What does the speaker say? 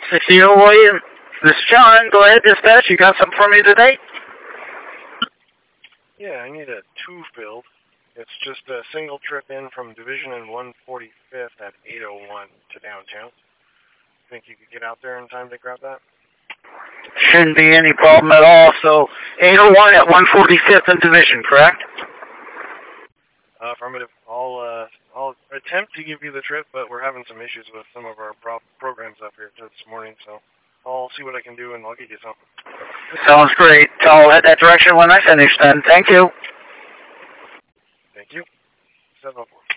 60 William, this is John. Go ahead, dispatch. You got something for me today? Yeah, I need a 2 filled. It's just a single trip in from Division and 145th at 8:01 to downtown. Think you could get out there in time to grab that? Shouldn't be any problem at all. So 801 at 145th and Division, correct? Affirmative. I'll attempt to give you the trip, but we're having some issues with some of our programs up here this morning, so I'll see what I can do and I'll get you something. Sounds great. I'll head that direction when I finish then. Thank you. Thank you. 704.